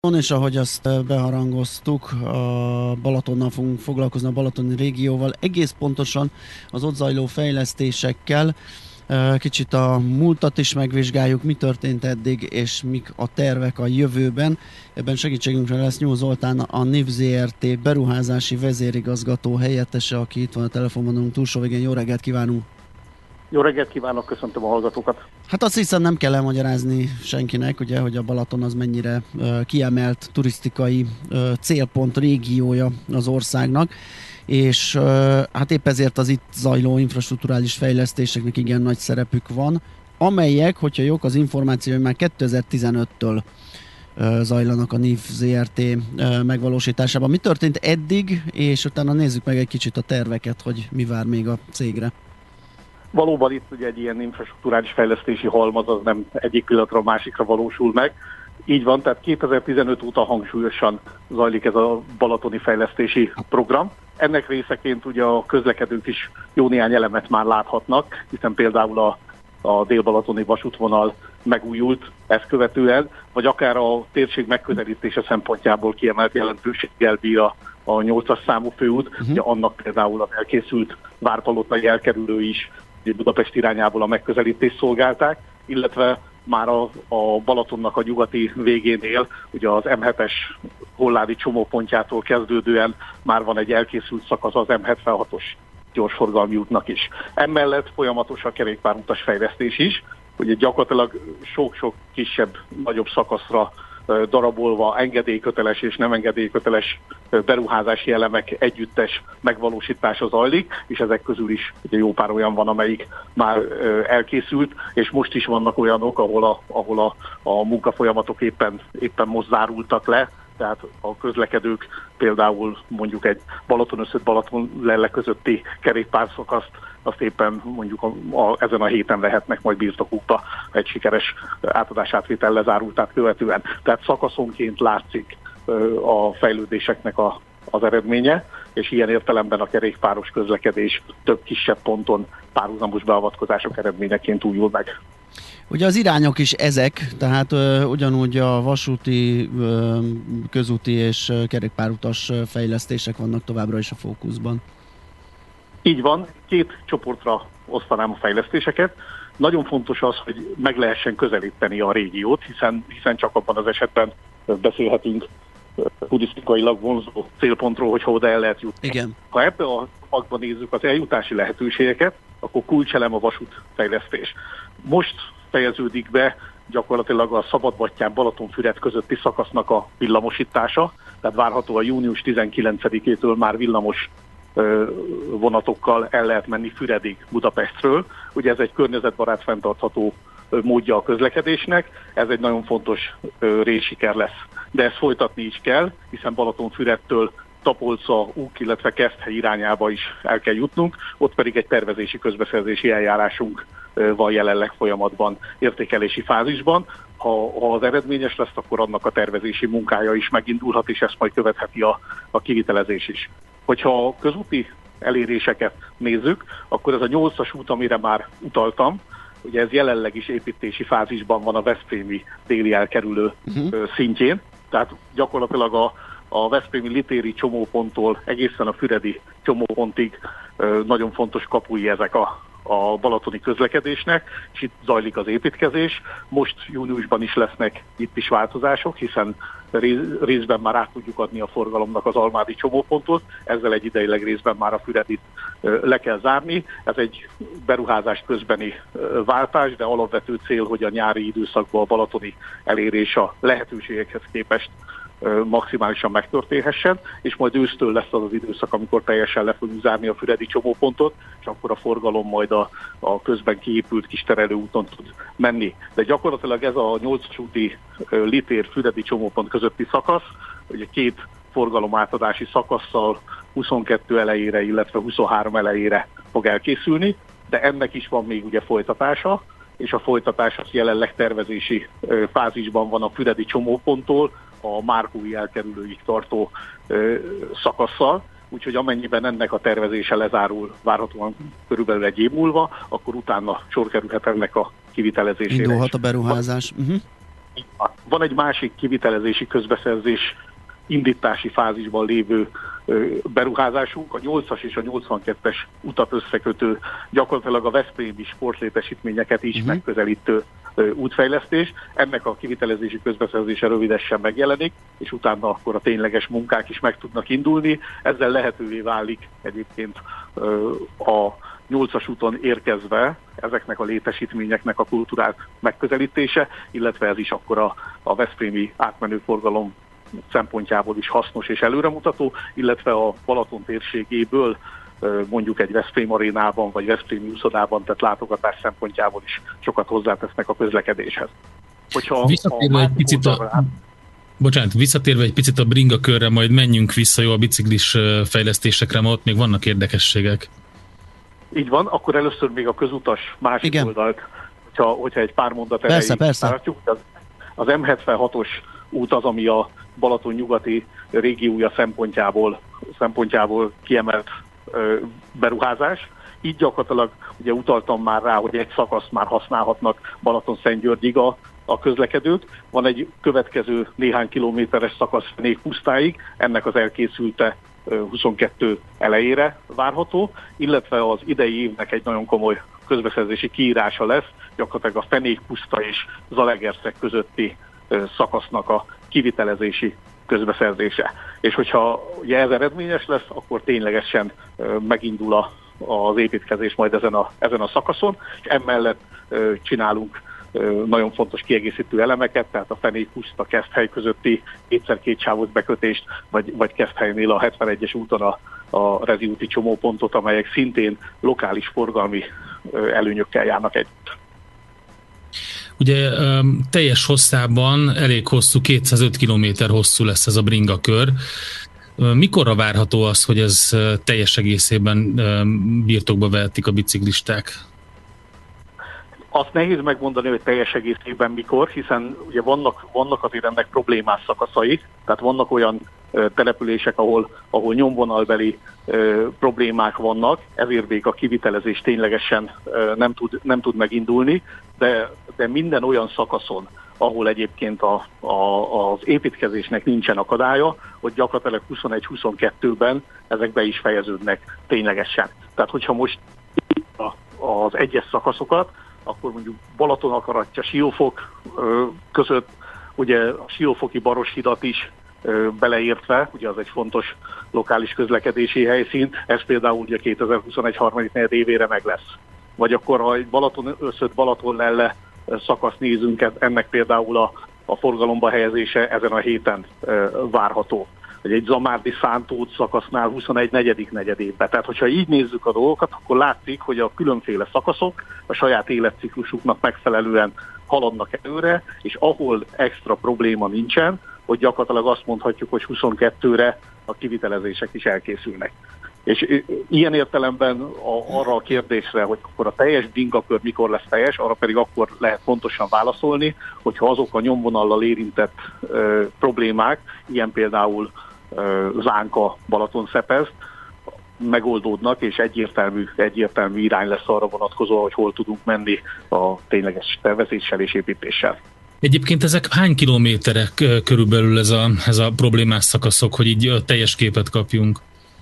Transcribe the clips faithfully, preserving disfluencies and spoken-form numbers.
És ahogy azt beharangoztuk, a Balatonnal fogunk foglalkozni, a balatoni régióval, egész pontosan az ott zajló fejlesztésekkel. Kicsit a múltat is megvizsgáljuk, mi történt eddig, és mik a tervek a jövőben. Ebben segítségünkre lesz Nyúl Zoltán, a NIV zé er té beruházási vezérigazgató helyettese, aki itt van a telefonvonalunk túlsó végén. Jó reggelt kívánunk! Jó reggelt kívánok, köszöntöm a hallgatókat! Hát azt hiszem, nem kell elmagyarázni senkinek, ugye, hogy a Balaton az mennyire uh, kiemelt turisztikai uh, célpont régiója az országnak, és uh, hát épp ezért az itt zajló infrastrukturális fejlesztéseknek igen nagy szerepük van, amelyek, hogyha jók az információ, már kétezer-tizenöttől uh, zajlanak a NIV zé er té uh, megvalósításában. Mi történt eddig, és utána nézzük meg egy kicsit a terveket, hogy mi vár még a cégre. Valóban itt ugye egy ilyen infrastrukturális fejlesztési halmaz, az nem egyik pillanatra a másikra valósul meg. Így van, tehát kétezer-tizenöt óta hangsúlyosan zajlik ez a balatoni fejlesztési program. Ennek részeként ugye a közlekedők is jó néhány elemet már láthatnak, hiszen például a, a dél-balatoni vasútvonal megújult ezt követően, vagy akár a térség megközelítése szempontjából kiemelt jelentőséggel bír a, a nyolcas számú főút, uh-huh. ugye annak például az elkészült várpalotai elkerülő is Budapest irányából a megközelítést szolgálták, illetve már a, a Balatonnak a nyugati végénél, ugye az em hetes Holládi csomópontjától kezdődően már van egy elkészült szakasz az em hetvenhatos gyorsforgalmi útnak is. Emellett folyamatos a kerékpárutas fejlesztés is, ugye gyakorlatilag sok-sok kisebb, nagyobb szakaszra darabolva engedélyköteles és nem engedélyköteles beruházási elemek együttes megvalósítása zajlik, és ezek közül is ugye jó pár olyan van, amelyik már elkészült, és most is vannak olyanok, ahol a, ahol a, a munkafolyamatok éppen, éppen most zárultak le, tehát a közlekedők például mondjuk egy Balaton összött Balaton Lelle közötti kerékpárszakaszt azt éppen mondjuk a, a, ezen a héten vehetnek majd birtokukba egy sikeres átadásátvétel lezárultát követően. Tehát szakaszonként látszik ö, a fejlődéseknek a, az eredménye, és ilyen értelemben a kerékpáros közlekedés több kisebb ponton párhuzamos beavatkozások eredményeként újul meg. Ugye az irányok is ezek, tehát ö, ugyanúgy a vasúti, ö, közúti és ö, kerékpárutas fejlesztések vannak továbbra is a fókuszban. Így van, két csoportra osztanám a fejlesztéseket. Nagyon fontos az, hogy meg lehessen közelíteni a régiót, hiszen, hiszen csak abban az esetben beszélhetünk turisztikailag vonzó célpontról, hogyha oda el lehet jutni. Igen. Ha ebbe a magban nézzük az eljutási lehetőségeket, akkor kulcselem a vasútfejlesztés. Most fejeződik be gyakorlatilag a Szabadbattyán-Balatonfüred közötti szakasznak a villamosítása, tehát várhatóan június tizenkilencedikétől már villamos vonatokkal el lehet menni Füredig Budapestről. Ugye ez egy környezetbarát, fenntartható módja a közlekedésnek, ez egy nagyon fontos részsiker lesz. De ezt folytatni is kell, hiszen Balatonfüredtől Tapolca, Úk, illetve Keszthely irányába is el kell jutnunk, ott pedig egy tervezési közbeszerzési eljárásunk van jelenleg folyamatban, értékelési fázisban. Ha, ha az eredményes lesz, akkor annak a tervezési munkája is megindulhat, és ezt majd követheti a, a kivitelezés is. Hogyha a közúti eléréseket nézzük, akkor ez a nyolcas út, amire már utaltam, ugye ez jelenleg is építési fázisban van a veszprémi déli elkerülő uh-huh. szintjén, tehát gyakorlatilag a, a veszprémi litéri csomóponttól egészen a füredi csomópontig nagyon fontos kapui ezek a a balatoni közlekedésnek, és itt zajlik az építkezés. Most júniusban is lesznek itt is változások, hiszen részben már át tudjuk adni a forgalomnak az almádi csomópontot, ezzel egy idejileg részben már a Füredit le kell zárni. Ez egy beruházás közbeni váltás, de alapvető cél, hogy a nyári időszakban a balatoni elérés a lehetőségekhez képest maximálisan megtörténhessen, és majd ősztől lesz az az időszak, amikor teljesen le fogjuk zárni a füredi csomópontot, és akkor a forgalom majd a, a közben kiépült kis terelőúton tud menni. De gyakorlatilag ez a nyolcas úti Litér-füredi csomópont közötti szakasz, ugye két forgalomátadási szakasszal huszonkettő elejére, illetve huszonhárom elejére fog elkészülni, de ennek is van még ugye folytatása, és a folytatás az jelenleg tervezési fázisban van a füredi csomóponttól a Márkói elkerülőig tartó ö, szakasszal, úgyhogy amennyiben ennek a tervezése lezárul várhatóan körülbelül egy év múlva, akkor utána sor kerülhet ennek a kivitelezésére. Indulhat a beruházás. Uh-huh. Van egy másik kivitelezési közbeszerzés indítási fázisban lévő beruházásunk, a nyolcas és a nyolcvankettes utat összekötő, gyakorlatilag a veszprémi sportlétesítményeket is uh-huh. megközelítő útfejlesztés. Ennek a kivitelezési közbeszerzése rövidesen megjelenik, és utána akkor a tényleges munkák is meg tudnak indulni. Ezzel lehetővé válik egyébként a nyolcas úton érkezve ezeknek a létesítményeknek a kulturált megközelítése, illetve ez is akkor a, a veszprémi átmenő forgalom szempontjából is hasznos és előremutató, illetve a Balaton térségéből mondjuk egy Veszprém arénában vagy Veszprémi úszodában, tehát látogatás szempontjából is sokat hozzátesznek a közlekedéshez. Hogyha visszatérve egy picit a, rá... bocsánat, visszatérve egy picit a bringa körre, majd menjünk vissza jó a biciklis fejlesztésekre, mert ott még vannak érdekességek. Így van, akkor először még a közutas másik Igen. oldalt, hogyha, hogyha egy pár mondat erejéig tartjuk. Az, az em hetvenhatos út az, ami a Balaton nyugati régiója szempontjából, szempontjából kiemelt ö, beruházás. Így gyakorlatilag, ugye utaltam már rá, hogy egy szakaszt már használhatnak Balaton-Szentgyörgyig a, a közlekedők. Van egy következő néhány kilométeres szakasz Fenékpusztáig, ennek az elkészülte huszonkettő elejére várható, illetve az idei évnek egy nagyon komoly közbeszerzési kiírása lesz, gyakorlatilag a Fenékpuszta és Zalaegerszeg közötti szakasznak a kivitelezési közbeszerzése. És hogyha ugye ez eredményes lesz, akkor ténylegesen megindul a, az építkezés majd ezen a, ezen a szakaszon, és emellett csinálunk nagyon fontos kiegészítő elemeket, tehát a Fenékpuszta Keszthely közötti kétszer két sávos bekötést, vagy, vagy Keszthelynél a hetvenegyes úton a, a Rezi úti csomópontot, amelyek szintén lokális forgalmi előnyökkel járnak együtt. Ugye teljes hosszában elég hosszú, kétszázöt kilométer hosszú lesz ez a bringakör. Mikorra várható az, hogy ez teljes egészében birtokba vehetik a biciklisták? Azt nehéz megmondani, hogy teljes egészében mikor, hiszen ugye vannak, vannak azért ennek problémás szakaszai, tehát vannak olyan ö, települések, ahol, ahol nyomvonalbeli ö, problémák vannak, ezért még a kivitelezés ténylegesen ö, nem, tud, nem tud megindulni, de, de minden olyan szakaszon, ahol egyébként a, a, az építkezésnek nincsen akadálya, hogy gyakorlatilag huszonegy huszonkettőben ezek be is fejeződnek ténylegesen. Tehát hogyha most az egyes szakaszokat, akkor mondjuk Balaton-Akaratya, Siófok ö, között, ugye a Siófoki Baroshidat is ö, beleértve, ugye az egy fontos lokális közlekedési helyszín, ez például ugye kétezer-huszonegy harmadik negyed évére meg lesz. Vagy akkor, ha egy Balaton összött Balaton-Lelle szakasz nézünk, ennek például a, a forgalomba helyezése ezen a héten ö, várható. Vagy egy Zamárdi Szántót szakasznál huszonegy negyedik negyedében. Tehát, hogyha így nézzük a dolgokat, akkor látszik, hogy a különféle szakaszok a saját életciklusuknak megfelelően haladnak előre, és ahol extra probléma nincsen, hogy gyakorlatilag azt mondhatjuk, hogy huszonkettőre a kivitelezések is elkészülnek. És ilyen értelemben a, arra a kérdésre, hogy akkor a teljes bringakör mikor lesz teljes, arra pedig akkor lehet pontosan válaszolni, hogyha azok a nyomvonallal érintett ö, problémák, ilyen például ö, Zánka, Balaton-Szepesd, megoldódnak, és egyértelmű, egyértelmű irány lesz arra vonatkozóan, hogy hol tudunk menni a tényleges tervezéssel és építéssel. Egyébként ezek hány kilométerek körülbelül ez a, ez a problémás szakaszok, hogy így teljes képet kapjunk?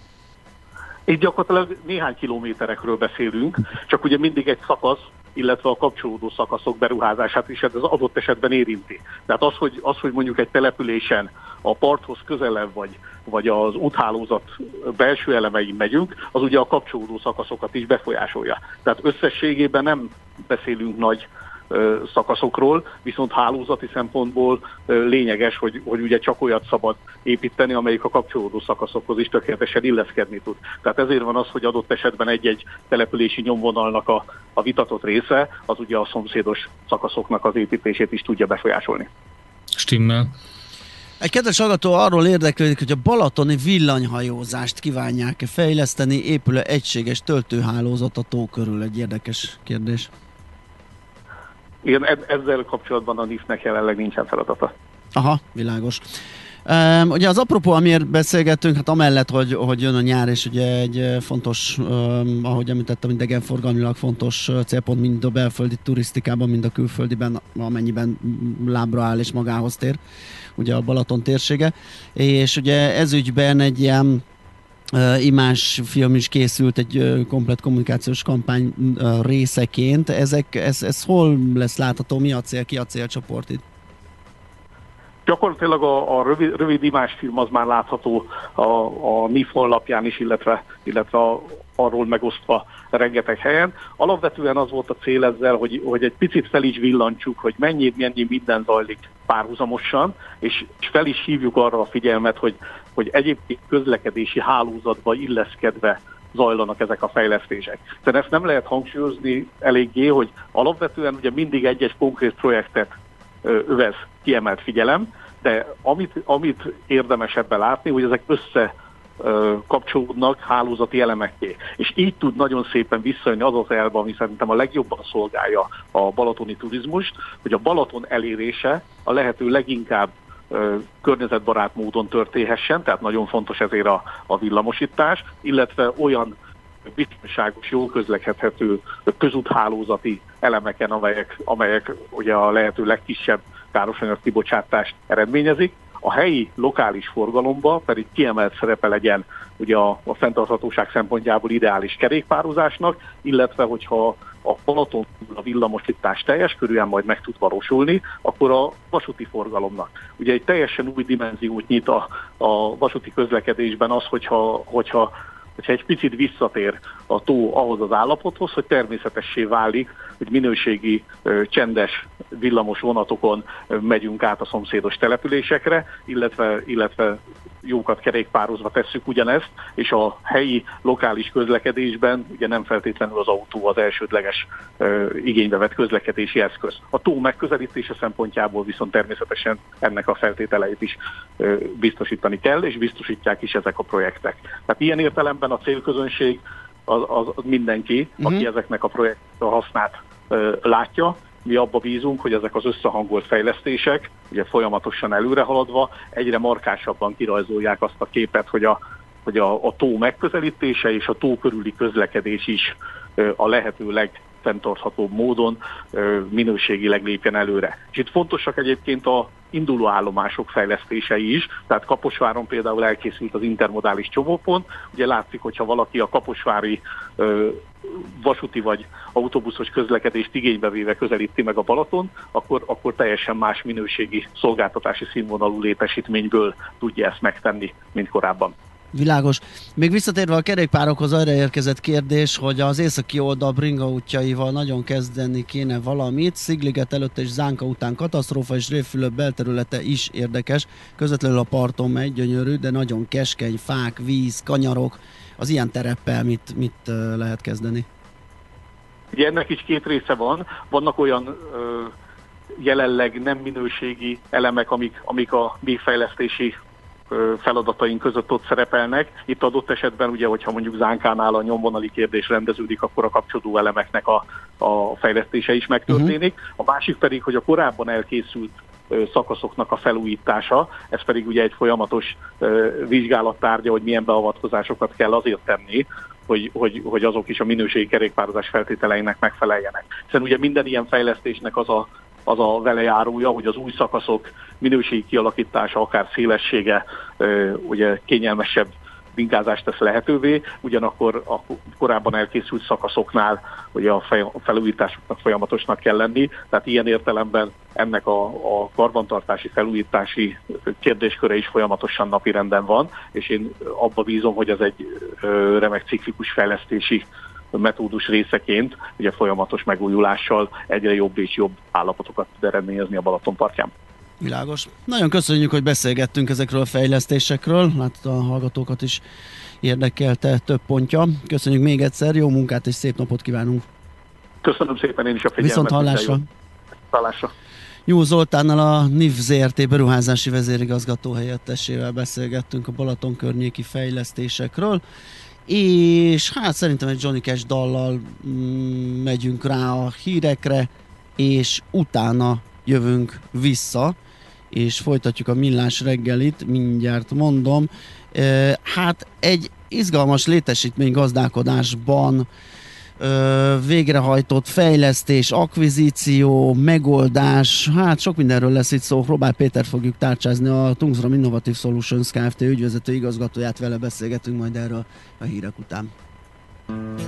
Itt gyakorlatilag néhány kilométerekről beszélünk, csak ugye mindig egy szakasz, illetve a kapcsolódó szakaszok beruházását is ez az adott esetben érinti. Tehát az, hogy, az, hogy mondjuk egy településen a parthoz közelebb vagy, vagy az úthálózat belső elemein megyünk, az ugye a kapcsolódó szakaszokat is befolyásolja. Tehát összességében nem beszélünk nagy szakaszokról, viszont hálózati szempontból lényeges, hogy, hogy ugye csak olyat szabad építeni, amelyik a kapcsolódó szakaszokhoz is tökéletesen illeszkedni tud. Tehát ezért van az, hogy adott esetben egy-egy települési nyomvonalnak a, a vitatott része, az ugye a szomszédos szakaszoknak az építését is tudja befolyásolni. Stimmel. Egy kedves hallgató arról érdeklődik, hogy a balatoni villanyhajózást kívánják-e fejleszteni, épül-e egységes töltőhálózat a tó körül? Egy érdekes kérdés. Igen, ezzel kapcsolatban a en i ef-nek jelenleg nincsen feladata. Aha, világos. Um, ugye az apropó, amiért beszélgettünk, hát amellett, hogy, hogy jön a nyár, és ugye egy fontos, um, ahogy említettem, idegenforgalmilag fontos célpont mind a belföldi turisztikában, mind a külföldiben, amennyiben lábra áll és magához tér, ugye a Balaton térsége. És ugye ez ügyben egy ilyen uh, imás film is készült, egy uh, komplet kommunikációs kampány uh, részeként. Ezek, ez, ez hol lesz látható? Mi a cél? Ki a célcsoport itt? Gyakorlatilag a, a rövid, rövid imásfilm az már látható a, a en i ef honlapján is, illetve, illetve a, arról megosztva rengeteg helyen. Alapvetően az volt a cél ezzel, hogy, hogy egy picit fel is villantsuk, hogy mennyi, mennyi minden zajlik párhuzamosan, és, és fel is hívjuk arra a figyelmet, hogy, hogy egyébként közlekedési hálózatba illeszkedve zajlanak ezek a fejlesztések. Tehát ezt nem lehet hangsúlyozni eléggé, hogy alapvetően ugye mindig egy-egy konkrét projektet övez kiemelt figyelem, de amit, amit érdemes ebben látni, hogy ezek össze kapcsolódnak hálózati elemekké. És így tud nagyon szépen visszajönni az az elv, ami szerintem a legjobban szolgálja a balatoni turizmust, hogy a Balaton elérése a lehető leginkább ö, környezetbarát módon történhessen, tehát nagyon fontos ezért a, a villamosítás, illetve olyan biztonságos, jól közlekedhető közúthálózati elemeken, amelyek, amelyek ugye a lehető legkisebb károsanyag kibocsátást eredményezik. A helyi, lokális forgalomba pedig kiemelt szerepe legyen ugye a, a fenntarthatóság szempontjából ideális kerékpározásnak, illetve hogyha a Balaton a villamosítás teljes körűen majd meg tud valósulni, akkor a vasúti forgalomnak. Ugye egy teljesen új dimenziót nyit a, a vasúti közlekedésben az, hogyha, hogyha hogyha egy picit visszatér a tó ahhoz az állapothoz, hogy természetessé válik, hogy minőségi, csendes villamos vonatokon megyünk át a szomszédos településekre, illetve, illetve jókat kerékpározva tesszük ugyanezt, és a helyi, lokális közlekedésben ugye nem feltétlenül az autó az elsődleges ö, igénybe vett közlekedési eszköz. A tó megközelítése szempontjából viszont természetesen ennek a feltételeit is ö, biztosítani kell, és biztosítják is ezek a projektek. Tehát ilyen értelemben a célközönség az, az, az mindenki, uh-huh. aki ezeknek a projektek a hasznát ö, látja. Mi abba bízunk, hogy ezek az összehangolt fejlesztések, ugye folyamatosan előre haladva, egyre markásabban kirajzolják azt a képet, hogy a, hogy a, a tó megközelítése és a tó körüli közlekedés is a lehető legfenntarthatóbb módon minőségileg lépjen előre. És itt fontosak egyébként a induló állomások fejlesztései is, tehát Kaposváron például elkészült az intermodális csomópont, ugye látszik, hogyha valaki a kaposvári ö, vasúti vagy autóbuszos közlekedést igénybe véve közelíti meg a Balaton, akkor, akkor teljesen más minőségi szolgáltatási színvonalú létesítményből tudja ezt megtenni, mint korábban. Világos. Még visszatérve a kerékpárokhoz, arra érkezett kérdés, hogy az északi oldal bringa útjaival nagyon kezdeni kéne valamit. Szigliget előtt és Zánka után katasztrófa, és Révfülöp belterülete is érdekes. Közvetlenül a parton megy, gyönyörű, de nagyon keskeny, fák, víz, kanyarok. Az ilyen tereppel mit, mit lehet kezdeni? Ugye ennek is két része van. Vannak olyan ö, jelenleg nem minőségi elemek, amik, amik a mi fejlesztési feladataink között ott szerepelnek. Itt adott esetben, ugye, hogyha mondjuk Zánkánál a nyomvonali kérdés rendeződik, akkor a kapcsolódó elemeknek a, a fejlesztése is megtörténik. Uh-huh. A másik pedig, hogy a korábban elkészült ö, szakaszoknak a felújítása, ez pedig ugye egy folyamatos ö, vizsgálattárgya, hogy milyen beavatkozásokat kell azért tenni, hogy, hogy, hogy azok is a minőségi kerékpározás feltételeinek megfeleljenek. Hiszen ugye minden ilyen fejlesztésnek az a az a velejárója, hogy az új szakaszok minőségi kialakítása, akár szélessége ugye kényelmesebb bringázást tesz lehetővé, ugyanakkor a korábban elkészült szakaszoknál ugye a felújításoknak folyamatosnak kell lenni, tehát ilyen értelemben ennek a, a karbantartási, felújítási kérdésköre is folyamatosan napirenden van, és én abba bízom, hogy ez egy remek ciklikus fejlesztési metódus részeként, ugye folyamatos megújulással egyre jobb és jobb állapotokat tud eredményezni a Balaton partján. Világos. Nagyon köszönjük, hogy beszélgettünk ezekről a fejlesztésekről, hát a hallgatókat is érdekelte több pontja. Köszönjük még egyszer, jó munkát és szép napot kívánunk! Köszönöm szépen én is a figyelmet. Viszont hallásra! Hallásra! Jó Zoltánnal, a en i ef zé er té beruházási vezérigazgató helyettesével beszélgettünk a Balaton környéki fejlesztésekről, és hát szerintem egy Johnny Cash dallal mm, megyünk rá a hírekre, és utána jövünk vissza, és folytatjuk a millás reggelit, mindjárt mondom. Hát egy izgalmas létesítmény gazdálkodásban végrehajtott fejlesztés, akvizíció, megoldás, hát sok mindenről lesz itt szó. Robert Péter fogjuk tárcsázni, a Tungsram Innovative Solutions Kft. Ügyvezető igazgatóját, vele beszélgetünk majd erről a hírek után.